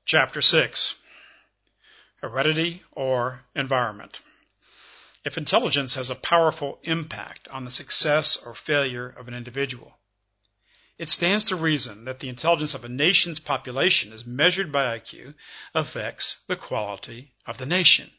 Chapter 6. Heredity or Environment. If intelligence has a powerful impact on the success or failure of an individual, it stands to reason that the intelligence of a nation's population, as measured by IQ, affects the quality of the nation.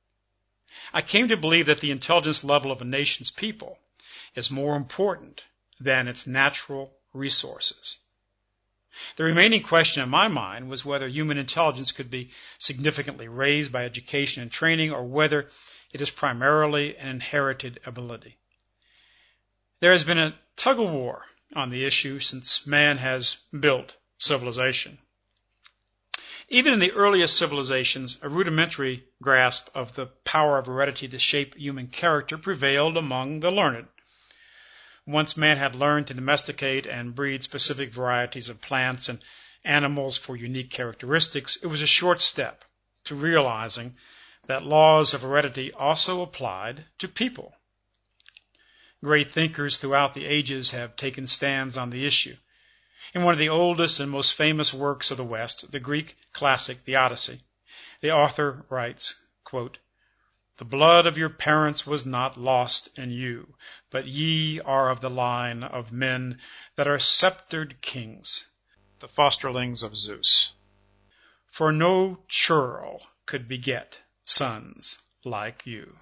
I came to believe that the intelligence level of a nation's people is more important than its natural resources. The remaining question in my mind was whether human intelligence could be significantly raised by education and training, or whether it is primarily an inherited ability. There has been a tug-of-war on the issue since man has built civilization. Even in the earliest civilizations, a rudimentary grasp of the power of heredity to shape human character prevailed among the learned. Once man had learned to domesticate and breed specific varieties of plants and animals for unique characteristics, it was a short step to realizing that laws of heredity also applied to people. Great thinkers throughout the ages have taken stands on the issue. In one of the oldest and most famous works of the West, the Greek classic, the Odyssey, the author writes, quote, "The blood of your parents was not lost in you, but ye are of the line of men that are sceptered kings, the fosterlings of Zeus. For no churl could beget sons like you."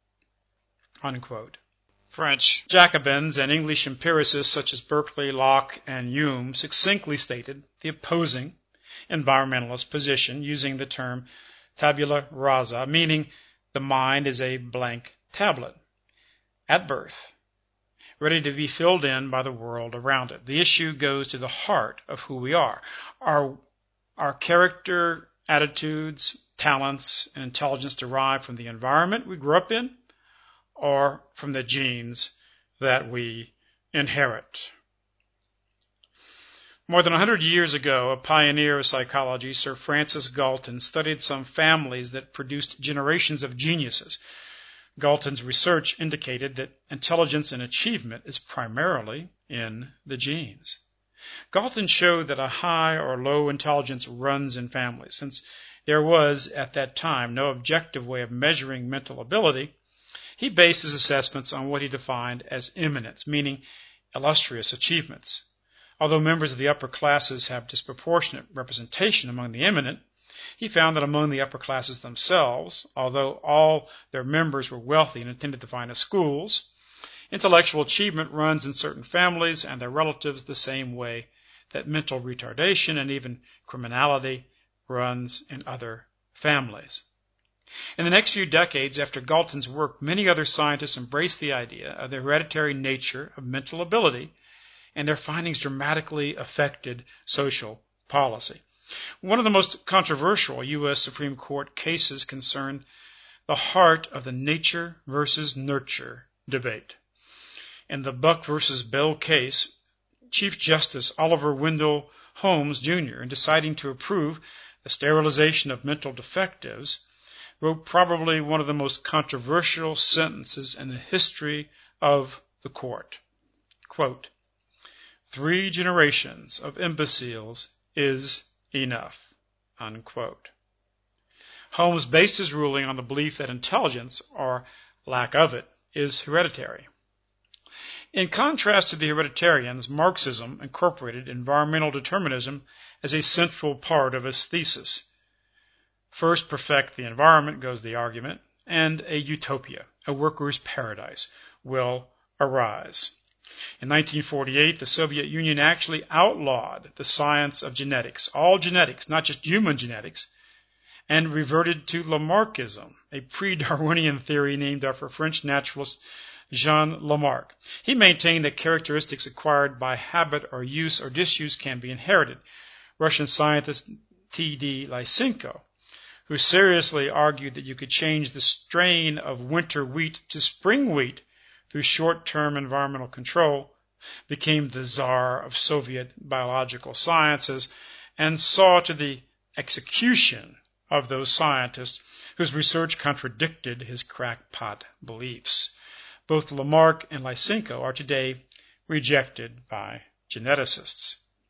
Unquote. French Jacobins and English empiricists such as Berkeley, Locke, and Hume succinctly stated the opposing environmentalist position using the term tabula rasa, meaning the mind is a blank tablet at birth, ready to be filled in by the world around it. The issue goes to the heart of who we are. Our character, attitudes, talents, and intelligence derived from the environment we grew up in, or from the genes that we inherit. More than 100 years ago, a pioneer of psychology, Sir Francis Galton, studied some families that produced generations of geniuses. Galton's research indicated that intelligence and achievement is primarily in the genes. Galton showed that a high or low intelligence runs in families. Since there was, at that time, no objective way of measuring mental ability, he based his assessments on what he defined as eminence, meaning illustrious achievements. Although members of the upper classes have disproportionate representation among the eminent, he found that among the upper classes themselves, although all their members were wealthy and attended the finest schools, intellectual achievement runs in certain families and their relatives the same way that mental retardation and even criminality runs in other families. In the next few decades after Galton's work, many other scientists embraced the idea of the hereditary nature of mental ability, and their findings dramatically affected social policy. One of the most controversial U.S. Supreme Court cases concerned the heart of the nature versus nurture debate. In the Buck versus Bell case, Chief Justice Oliver Wendell Holmes, Jr., in deciding to approve the sterilization of mental defectives, wrote probably one of the most controversial sentences in the history of the court. Quote, "3 generations of imbeciles is enough." Unquote. Holmes based his ruling on the belief that intelligence, or lack of it, is hereditary. In contrast to the hereditarians, Marxism incorporated environmental determinism as a central part of his thesis. First perfect the environment, goes the argument, and a utopia, a worker's paradise, will arise. In 1948, the Soviet Union actually outlawed the science of genetics, all genetics, not just human genetics, and reverted to Lamarckism, a pre-Darwinian theory named after French naturalist Jean Lamarck. He maintained that characteristics acquired by habit or use or disuse can be inherited. Russian scientist T.D. Lysenko, who seriously argued that you could change the strain of winter wheat to spring wheat through short-term environmental control, became the czar of Soviet biological sciences and saw to the execution of those scientists whose research contradicted his crackpot beliefs. Both Lamarck and Lysenko are today rejected by geneticists.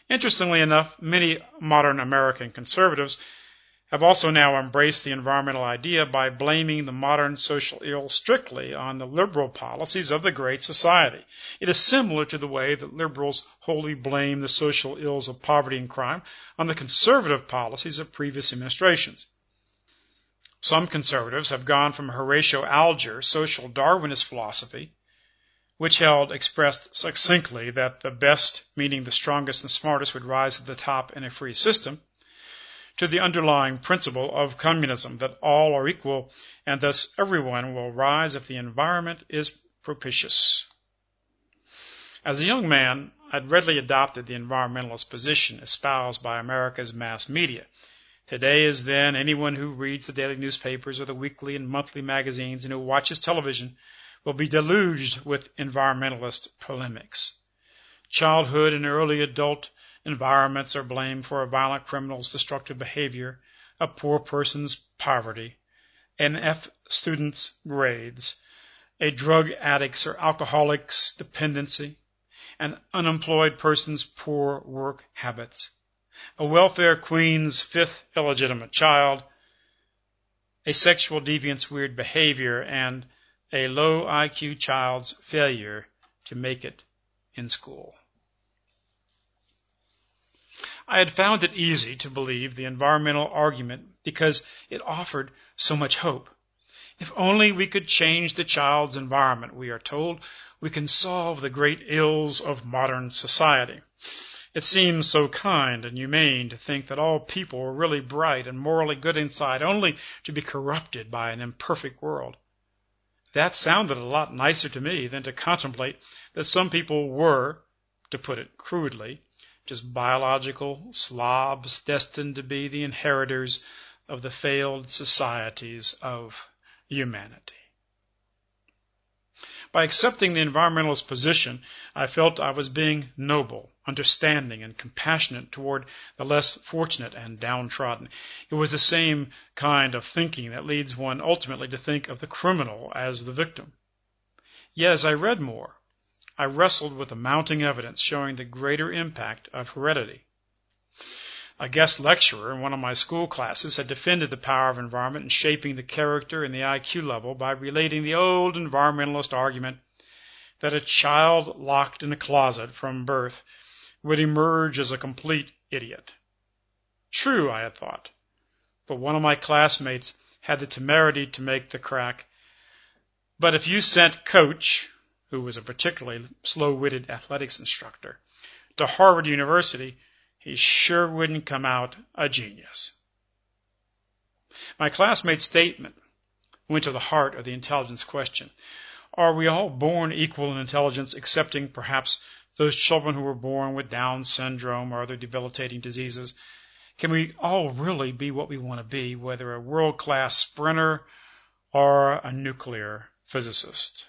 Interestingly enough, many modern American conservatives have also now embraced the environmental idea by blaming the modern social ill strictly on the liberal policies of the Great Society. It is similar to the way that liberals wholly blame the social ills of poverty and crime on the conservative policies of previous administrations. Some conservatives have gone from Horatio Alger's social Darwinist philosophy, which held, expressed succinctly, that the best, meaning the strongest and smartest, would rise to the top in a free system, to the underlying principle of communism, that all are equal and thus everyone will rise if the environment is propitious. As a young man, I'd readily adopted the environmentalist position espoused by America's mass media. Today as then, anyone who reads the daily newspapers or the weekly and monthly magazines and who watches television will be deluged with environmentalist polemics. Childhood and early adult environments are blamed for a violent criminal's destructive behavior, a poor person's poverty, an F student's grades, a drug addict's or alcoholic's dependency, an unemployed person's poor work habits, a welfare queen's fifth illegitimate child, a sexual deviant's weird behavior, and a low IQ child's failure to make it in school. I had found it easy to believe the environmental argument because it offered so much hope. If only we could change the child's environment, we are told, we can solve the great ills of modern society. It seems so kind and humane to think that all people are really bright and morally good inside, only to be corrupted by an imperfect world. That sounded a lot nicer to me than to contemplate that some people were, to put it crudely, just biological slobs destined to be the inheritors of the failed societies of humanity. By accepting the environmentalist position, I felt I was being noble, understanding, and compassionate toward the less fortunate and downtrodden. It was the same kind of thinking that leads one ultimately to think of the criminal as the victim. Yet as I read more, I wrestled with the mounting evidence showing the greater impact of heredity. A guest lecturer in one of my school classes had defended the power of environment in shaping the character and the IQ level by relating the old environmentalist argument that a child locked in a closet from birth would emerge as a complete idiot. True, I had thought, but one of my classmates had the temerity to make the crack. But if you sent Coach, who was a particularly slow-witted athletics instructor, to Harvard University, he sure wouldn't come out a genius. My classmate's statement went to the heart of the intelligence question. Are we all born equal in intelligence, excepting perhaps those children who were born with Down syndrome or other debilitating diseases? Can we all really be what we want to be, whether a world-class sprinter or a nuclear physicist?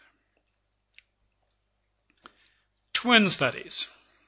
Twin studies.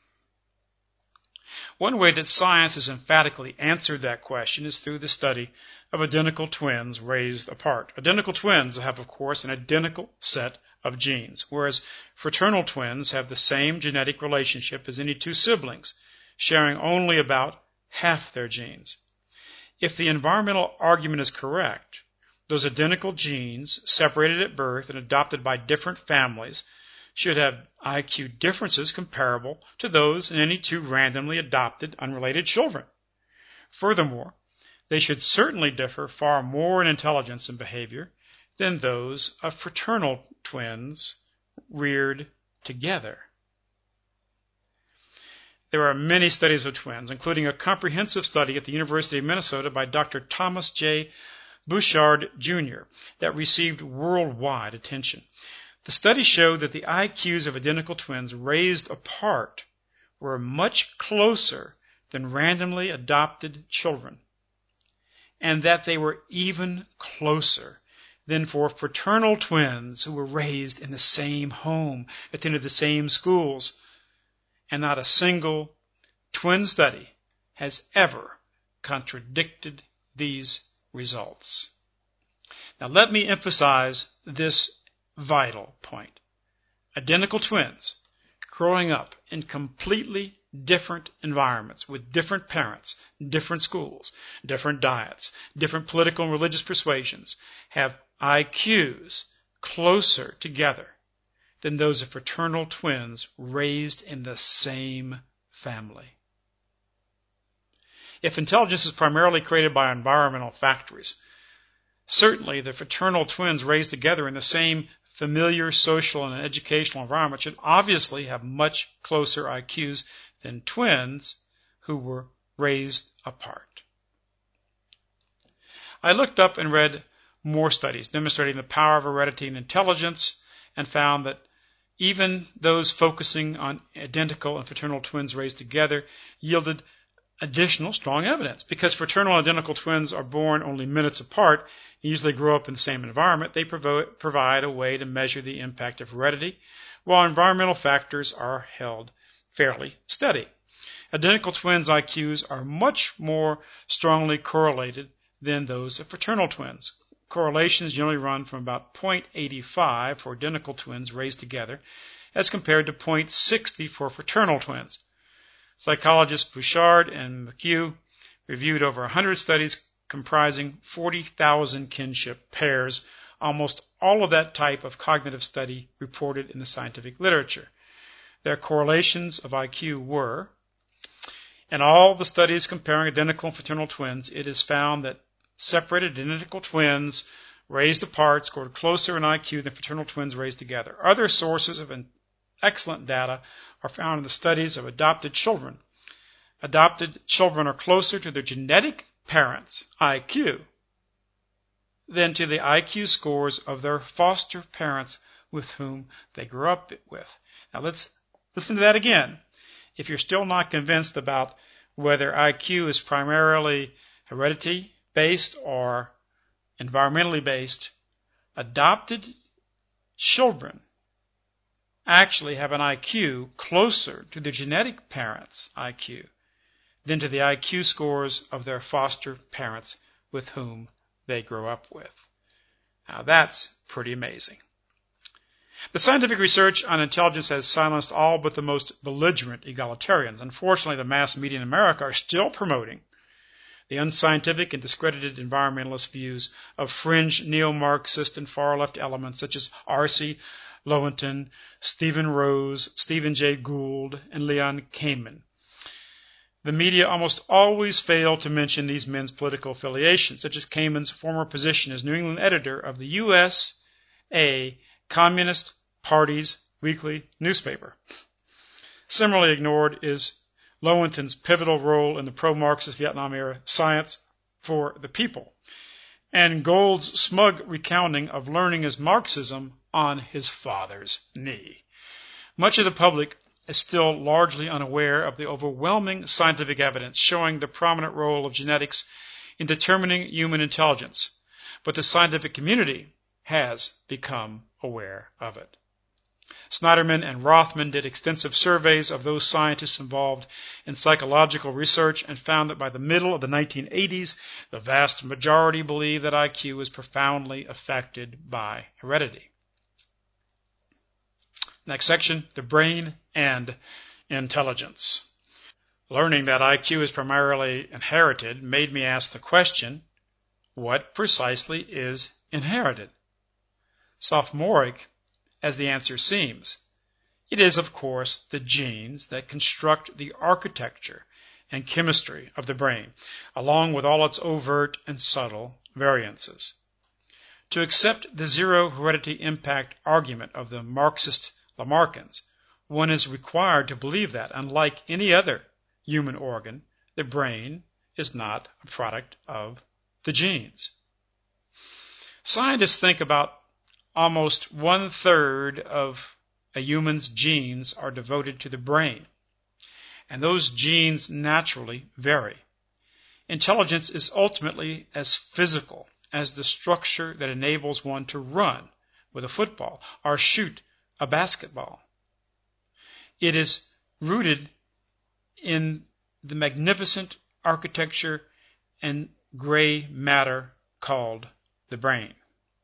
One way that science has emphatically answered that question is through the study of identical twins raised apart. Identical twins have, of course, an identical set of genes, whereas fraternal twins have the same genetic relationship as any two siblings, sharing only about half their genes. If the environmental argument is correct, those identical genes, separated at birth and adopted by different families, should have IQ differences comparable to those in any two randomly adopted, unrelated children. Furthermore, they should certainly differ far more in intelligence and behavior than those of fraternal twins reared together. There are many studies of twins, including a comprehensive study at the University of Minnesota by Dr. Thomas J. Bouchard, Jr., that received worldwide attention. The study showed that the IQs of identical twins raised apart were much closer than randomly adopted children, and that they were even closer than for fraternal twins who were raised in the same home, attended the same schools, and not a single twin study has ever contradicted these results. Now let me emphasize this vital point. Identical twins growing up in completely different environments with different parents, different schools, different diets, different political and religious persuasions have IQs closer together than those of fraternal twins raised in the same family. If intelligence is primarily created by environmental factors, certainly the fraternal twins raised together in the same familiar social and educational environment should obviously have much closer IQs than twins who were raised apart. I looked up and read more studies demonstrating the power of heredity and intelligence and found that even those focusing on identical and fraternal twins raised together yielded additional strong evidence. Because fraternal and identical twins are born only minutes apart and usually grow up in the same environment, they provide a way to measure the impact of heredity, while environmental factors are held fairly steady. Identical twins' IQs are much more strongly correlated than those of fraternal twins. Correlations generally run from about 0.85 for identical twins raised together as compared to 0.60 for fraternal twins. Psychologists Bouchard and McHugh reviewed over 100 studies comprising 40,000 kinship pairs, almost all of that type of cognitive study reported in the scientific literature. Their correlations of IQ were, in all the studies comparing identical and fraternal twins, it is found that separated identical twins raised apart scored closer in IQ than fraternal twins raised together. Other sources of excellent data are found in the studies of adopted children. Adopted children are closer to their genetic parents' IQ than to the IQ scores of their foster parents with whom they grew up with. Now let's listen to that again. If you're still not convinced about whether IQ is primarily heredity-based or environmentally based, adopted children actually have an IQ closer to their genetic parents' IQ than to the IQ scores of their foster parents with whom they grew up with. Now that's pretty amazing. The scientific research on intelligence has silenced all but the most belligerent egalitarians. Unfortunately, the mass media in America are still promoting the unscientific and discredited environmentalist views of fringe neo-Marxist and far-left elements such as R.C. Lewontin, Stephen Rose, Stephen Jay Gould, and Leon Kamin. The media almost always fail to mention these men's political affiliations, such as Kamin's former position as New England editor of the USA Communist Party's weekly newspaper. Similarly ignored is Lewontin's pivotal role in the pro-Marxist Vietnam-era Science for the People, and Gould's smug recounting of learning his Marxism on his father's knee. Much of the public is still largely unaware of the overwhelming scientific evidence showing the prominent role of genetics in determining human intelligence, but the scientific community has become aware of it. Snyderman and Rothman did extensive surveys of those scientists involved in psychological research and found that by the middle of the 1980s, the vast majority believe that IQ is profoundly affected by heredity. Next section, the brain and intelligence. Learning that IQ is primarily inherited made me ask the question, what precisely is inherited? Sophomoric as the answer seems, it is, of course, the genes that construct the architecture and chemistry of the brain, along with all its overt and subtle variances. To accept the zero heredity impact argument of the Marxist Lamarckians, one is required to believe that, unlike any other human organ, the brain is not a product of the genes. Scientists think about almost 1/3 of a human's genes are devoted to the brain, and those genes naturally vary. Intelligence is ultimately as physical as the structure that enables one to run with a football or shoot a basketball. It is rooted in the magnificent architecture and gray matter called the brain.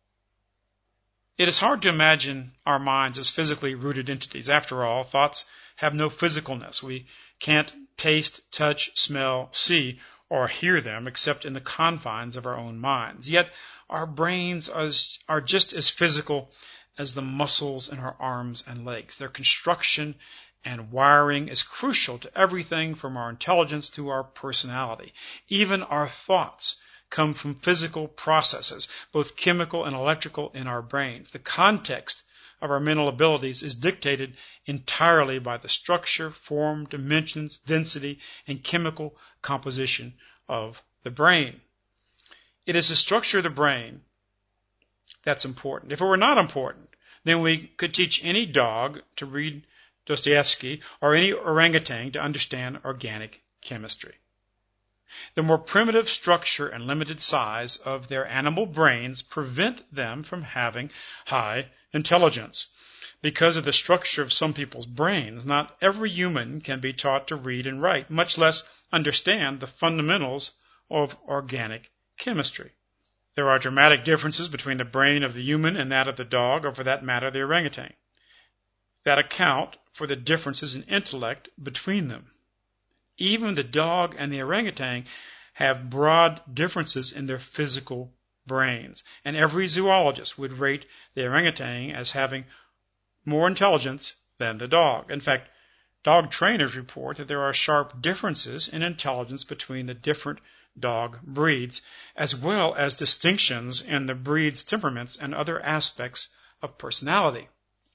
It is hard to imagine our minds as physically rooted entities. After all, thoughts have no physicalness. We can't taste, touch, smell, see, or hear them except in the confines of our own minds. Yet our brains are just as physical as the muscles in our arms and legs. Their construction and wiring is crucial to everything from our intelligence to our personality. Even our thoughts come from physical processes, both chemical and electrical, in our brains. The context of our mental abilities is dictated entirely by the structure, form, dimensions, density, and chemical composition of the brain. It is the structure of the brain that's important. If it were not important, then we could teach any dog to read Dostoevsky or any orangutan to understand organic chemistry. The more primitive structure and limited size of their animal brains prevent them from having high intelligence. Because of the structure of some people's brains, not every human can be taught to read and write, much less understand the fundamentals of organic chemistry. There are dramatic differences between the brain of the human and that of the dog, or for that matter, the orangutan, that account for the differences in intellect between them. Even the dog and the orangutan have broad differences in their physical brains, and every zoologist would rate the orangutan as having more intelligence than the dog. In fact, dog trainers report that there are sharp differences in intelligence between the different dog breeds, as well as distinctions in the breed's temperaments and other aspects of personality.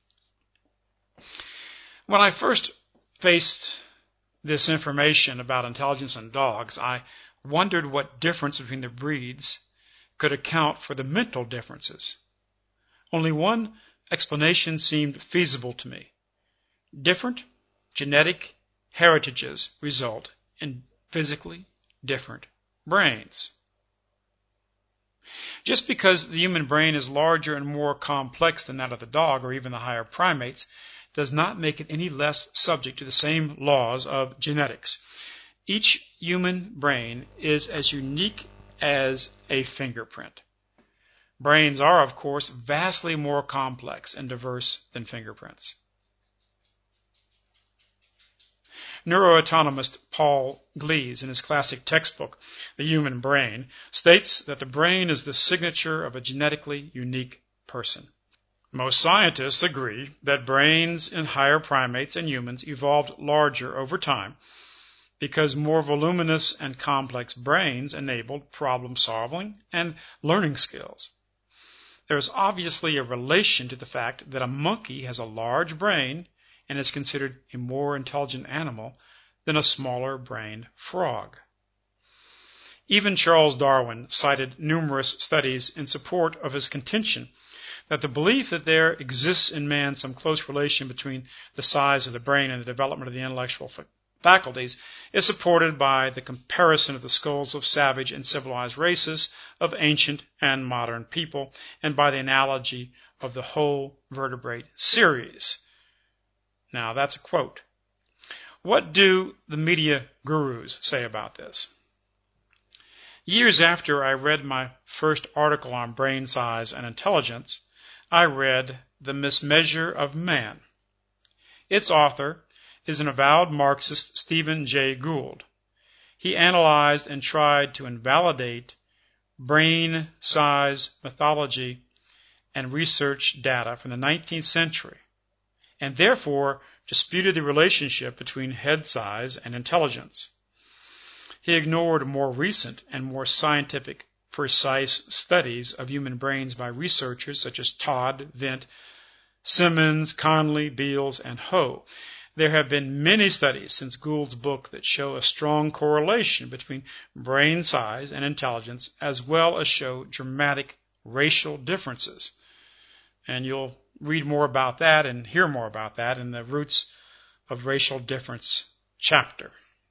When I first faced this information about intelligence in dogs, I wondered what difference between the breeds could account for the mental differences. Only one explanation seemed feasible to me. Different genetic heritages result in physically different brains. Just because the human brain is larger and more complex than that of the dog or even the higher primates does not make it any less subject to the same laws of genetics. Each human brain is as unique as a fingerprint. Brains are, of course, vastly more complex and diverse than fingerprints. Neuroanatomist Paul Glees, in his classic textbook, The Human Brain, states that the brain is the signature of a genetically unique person. Most scientists agree that brains in higher primates and humans evolved larger over time because more voluminous and complex brains enabled problem solving and learning skills. There is obviously a relation to the fact that a monkey has a large brain and is considered a more intelligent animal than a smaller-brained frog. Even Charles Darwin cited numerous studies in support of his contention that the belief that there exists in man some close relation between the size of the brain and the development of the intellectual faculties is supported by the comparison of the skulls of savage and civilized races, of ancient and modern people, and by the analogy of the whole vertebrate series. Now, that's a quote. What do the media gurus say about this? Years after I read my first article on brain size and intelligence, I read The Mismeasure of Man. Its author is an avowed Marxist, Stephen Jay Gould. He analyzed and tried to invalidate brain size mythology and research data from the 19th century, and therefore disputed the relationship between head size and intelligence. He ignored more recent and more scientific, precise studies of human brains by researchers such as Todd, Vint, Simmons, Conley, Beals, and Ho. There have been many studies since Gould's book that show a strong correlation between brain size and intelligence, as well as show dramatic racial differences. And you'll read more about that and hear more about that in the Roots of Racial Difference chapter.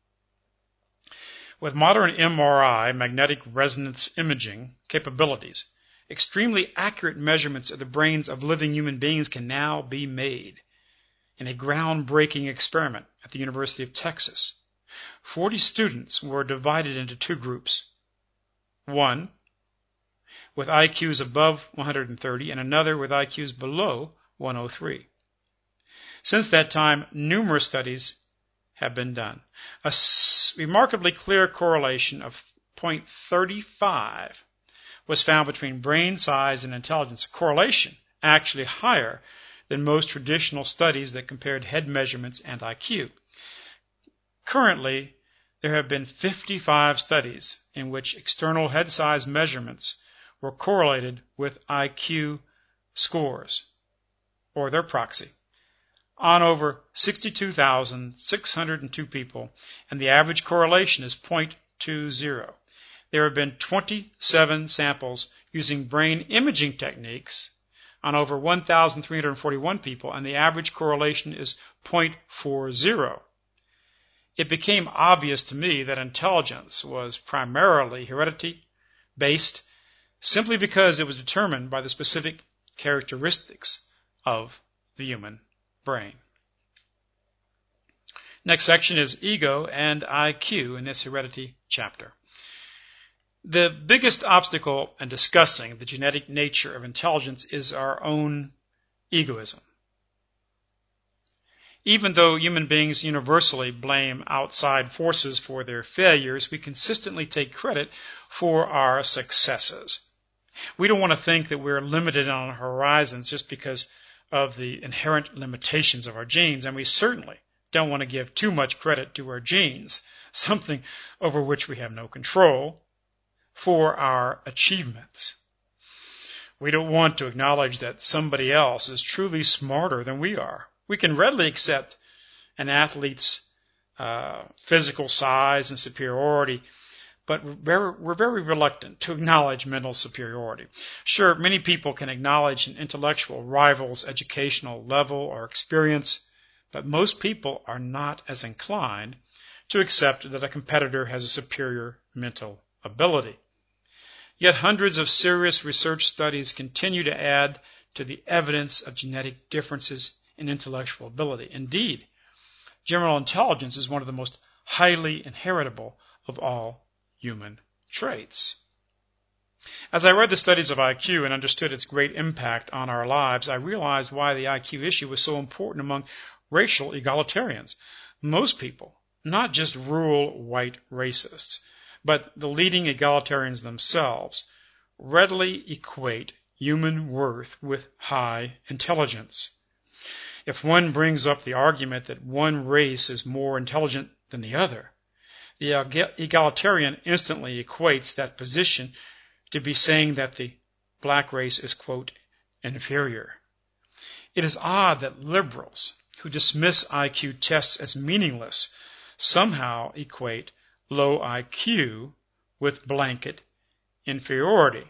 With modern MRI, magnetic resonance imaging capabilities, extremely accurate measurements of the brains of living human beings can now be made. In a groundbreaking experiment at the University of Texas, 40 students were divided into two groups. One with IQs above 130 and another with IQs below 103. Since that time, numerous studies have been done. A remarkably clear correlation of 0.35 was found between brain size and intelligence, a correlation actually higher than most traditional studies that compared head measurements and IQ. Currently, there have been 55 studies in which external head size measurements were correlated with IQ scores, or their proxy, on over 62,602 people, and the average correlation is 0.20. There have been 27 samples using brain imaging techniques on over 1,341 people, and the average correlation is 0.40. It became obvious to me that intelligence was primarily heredity-based simply because it was determined by the specific characteristics of the human brain. Next section is ego and IQ in this heredity chapter. The biggest obstacle in discussing the genetic nature of intelligence is our own egoism. Even though human beings universally blame outside forces for their failures, we consistently take credit for our successes. We don't want to think that we're limited on our horizons just because of the inherent limitations of our genes, and we certainly don't want to give too much credit to our genes, something over which we have no control, for our achievements. We don't want to acknowledge that somebody else is truly smarter than we are. We can readily accept an athlete's physical size and superiority, but we're very reluctant to acknowledge mental superiority. Sure, many people can acknowledge an intellectual rival's educational level or experience, but most people are not as inclined to accept that a competitor has a superior mental ability. Yet hundreds of serious research studies continue to add to the evidence of genetic differences in intellectual ability. Indeed, general intelligence is one of the most highly inheritable of all human traits. As I read the studies of IQ and understood its great impact on our lives, I realized why the IQ issue was so important among racial egalitarians. Most people, not just rural white racists, but the leading egalitarians themselves, readily equate human worth with high intelligence. If one brings up the argument that one race is more intelligent than the other, the egalitarian instantly equates that position to be saying that the black race is, quote, inferior. It is odd that liberals who dismiss IQ tests as meaningless somehow equate low IQ with blanket inferiority.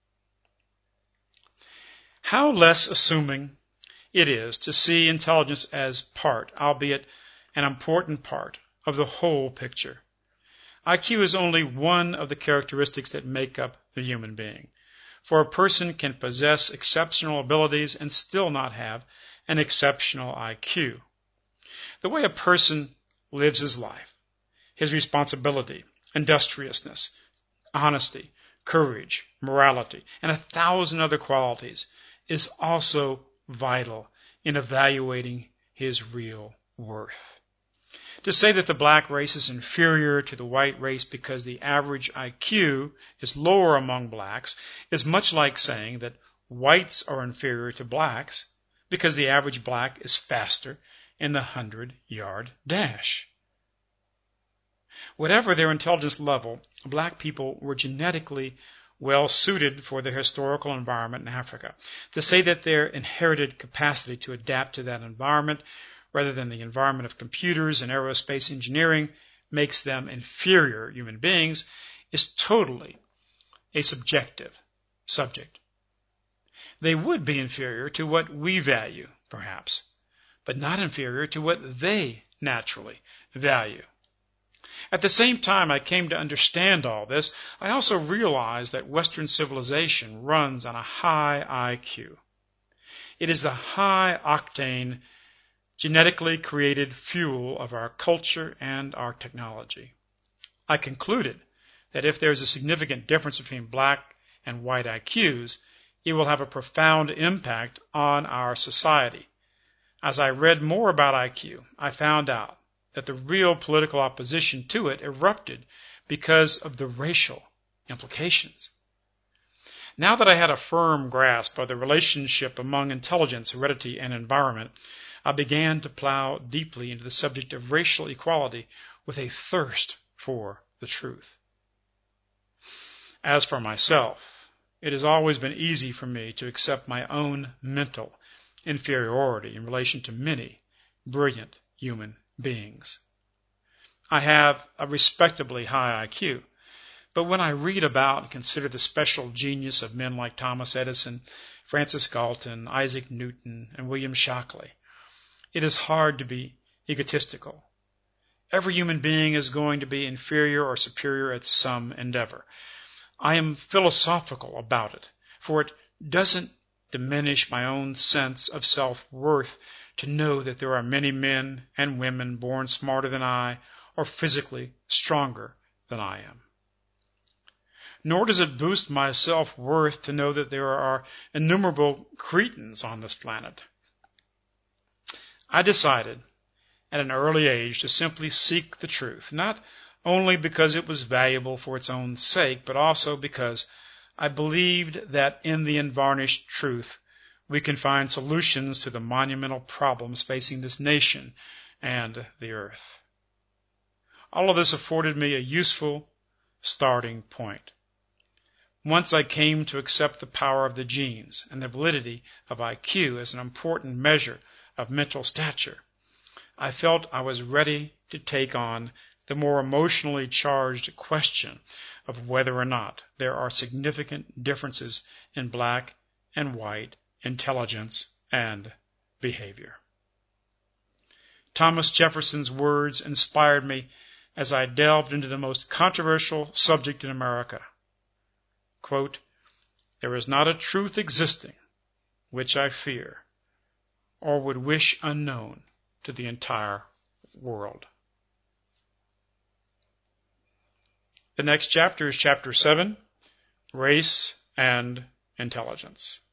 How less assuming it is to see intelligence as part, albeit an important part, of the whole picture. IQ is only one of the characteristics that make up the human being. For a person can possess exceptional abilities and still not have an exceptional IQ. The way a person lives his life, his responsibility, industriousness, honesty, courage, morality, and 1,000 other qualities is also vital in evaluating his real worth. To say that the black race is inferior to the white race because the average IQ is lower among blacks is much like saying that whites are inferior to blacks because the average black is faster in the 100-yard dash. Whatever their intelligence level, black people were genetically well suited for their historical environment in Africa. To say that their inherited capacity to adapt to that environment rather than the environment of computers and aerospace engineering makes them inferior human beings is totally a subjective subject. They would be inferior to what we value, perhaps, but not inferior to what they naturally value. At the same time I came to understand all this, I also realized that Western civilization runs on a high IQ. It is the high-octane, genetically created fuel of our culture and our technology. I concluded that if there is a significant difference between black and white IQs, it will have a profound impact on our society, As I read more about IQ, I found out that the real political opposition to it erupted because of the racial implications. Now that I had a firm grasp of the relationship among intelligence, heredity, and environment, I began to plow deeply into the subject of racial equality with a thirst for the truth. As for myself, it has always been easy for me to accept my own mental inferiority in relation to many brilliant human beings. I have a respectably high IQ, but when I read about and consider the special genius of men like Thomas Edison, Francis Galton, Isaac Newton, and William Shockley, it is hard to be egotistical. Every human being is going to be inferior or superior at some endeavor. I am philosophical about it, for it doesn't diminish my own sense of self-worth to know that there are many men and women born smarter than I or physically stronger than I am. Nor does it boost my self-worth to know that there are innumerable cretins on this planet. I decided at an early age to simply seek the truth, not only because it was valuable for its own sake, but also because I believed that in the unvarnished truth we can find solutions to the monumental problems facing this nation and the earth. All of this afforded me a useful starting point. Once I came to accept the power of the genes and the validity of IQ as an important measure of mental stature, I felt I was ready to take on the more emotionally charged question of whether or not there are significant differences in black and white intelligence and behavior. Thomas Jefferson's words inspired me as I delved into the most controversial subject in America. Quote, "There is not a truth existing which I fear or would wish unknown to the entire world." The next chapter is chapter 7, Race and Intelligence.